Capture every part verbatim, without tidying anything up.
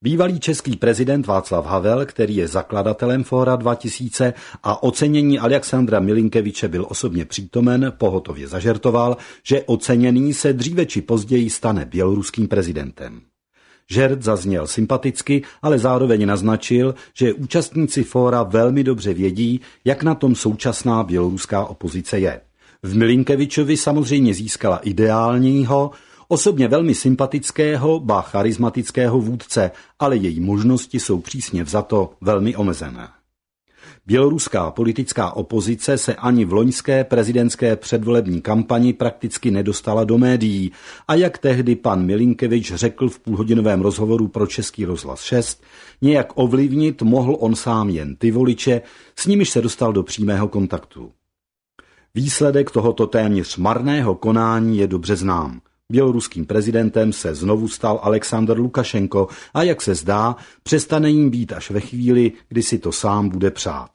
Bývalý český prezident Václav Havel, který je zakladatelem Fóra dva tisíce a ocenění Alexandra Milinkeviče byl osobně přítomen, pohotově zažertoval, že oceněný se dříve či později stane běloruským prezidentem. Žert zazněl sympaticky, ale zároveň naznačil, že účastníci fóra velmi dobře vědí, jak na tom současná běloruská opozice je. V Milinkevičovi samozřejmě získala ideálního, osobně velmi sympatického, ba charismatického vůdce, ale její možnosti jsou přísně vzato velmi omezené. Běloruská politická opozice se ani v loňské prezidentské předvolební kampani prakticky nedostala do médií a jak tehdy pan Milinkevič řekl v půlhodinovém rozhovoru pro Český rozhlas šest, nějak ovlivnit mohl on sám jen ty voliče, s nimiž se dostal do přímého kontaktu. Výsledek tohoto téměř marného konání je dobře znám. Běloruským prezidentem se znovu stal Alexandr Lukašenko a jak se zdá, přestane jim být až ve chvíli, kdy si to sám bude přát.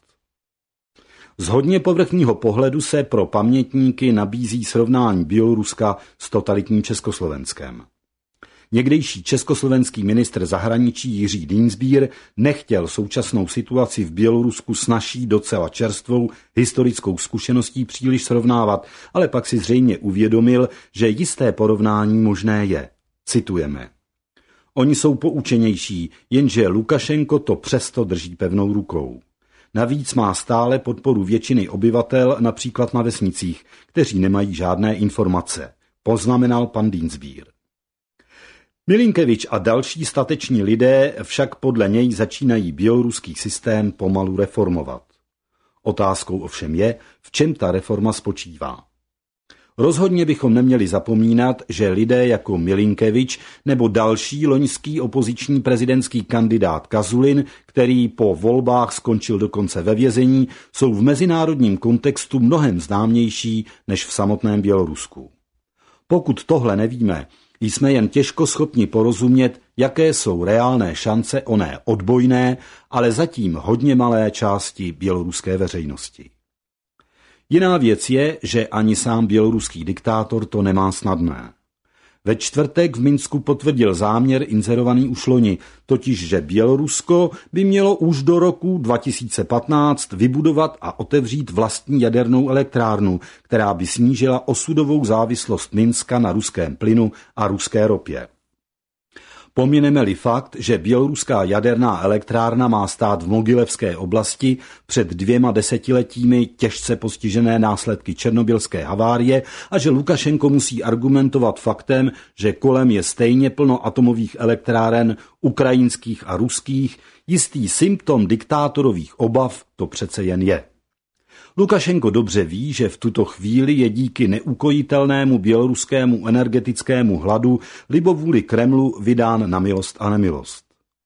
Z hodně povrchního pohledu se pro pamětníky nabízí srovnání Běloruska s totalitním Československem. Někdejší československý ministr zahraničí Jiří Dienstbier nechtěl současnou situaci v Bělorusku s naší docela čerstvou historickou zkušeností příliš srovnávat, ale pak si zřejmě uvědomil, že jisté porovnání možné je. Citujeme. Oni jsou poučenější, jenže Lukašenko to přesto drží pevnou rukou. Navíc má stále podporu většiny obyvatel, například na vesnicích, kteří nemají žádné informace, poznamenal pan Dienstbier. Milinkevič a další stateční lidé však podle něj začínají běloruský systém pomalu reformovat. Otázkou ovšem je, v čem ta reforma spočívá. Rozhodně bychom neměli zapomínat, že lidé jako Milinkevič nebo další loňský opoziční prezidentský kandidát Kazulin, který po volbách skončil dokonce ve vězení, jsou v mezinárodním kontextu mnohem známější než v samotném Bělorusku. Pokud tohle nevíme, jsme jen těžko schopni porozumět, jaké jsou reálné šance oné odbojné, ale zatím hodně malé části běloruské veřejnosti. Jiná věc je, že ani sám běloruský diktátor to nemá snadné. Ve čtvrtek v Minsku potvrdil záměr inzerovaný už loni, totiž že Bělorusko by mělo už do roku dva tisíce patnáct vybudovat a otevřít vlastní jadernou elektrárnu, která by snížila osudovou závislost Minska na ruském plynu a ruské ropě. Pomineme-li fakt, že běloruská jaderná elektrárna má stát v Mogilevské oblasti před dvěma desetiletími těžce postižené následky černobylské havárie a že Lukašenko musí argumentovat faktem, že kolem je stejně plno atomových elektráren ukrajinských a ruských, jistý symptom diktátorových obav to přece jen je. Lukašenko dobře ví, že v tuto chvíli je díky neukojitelnému běloruskému energetickému hladu libovůli Kremlu vydán na milost a nemilost.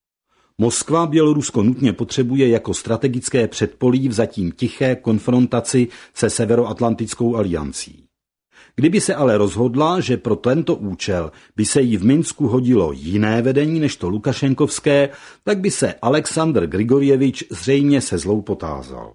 Moskva Bělorusko nutně potřebuje jako strategické předpolí v zatím tiché konfrontaci se Severoatlantickou aliancí. Kdyby se ale rozhodla, že pro tento účel by se jí v Minsku hodilo jiné vedení než to lukašenkovské, tak by se Alexandr Grigorjevič zřejmě se zlou potázal.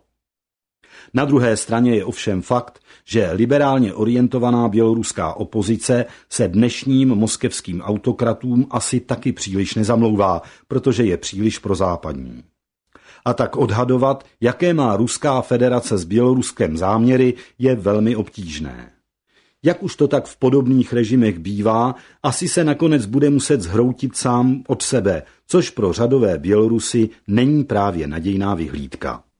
Na druhé straně je ovšem fakt, že liberálně orientovaná běloruská opozice se dnešním moskevským autokratům asi taky příliš nezamlouvá, protože je příliš prozápadní. A tak odhadovat, jaké má Ruská federace s Běloruskem záměry, je velmi obtížné. Jak už to tak v podobných režimech bývá, asi se nakonec bude muset zhroutit sám od sebe, což pro řadové Bělorusy není právě nadějná vyhlídka.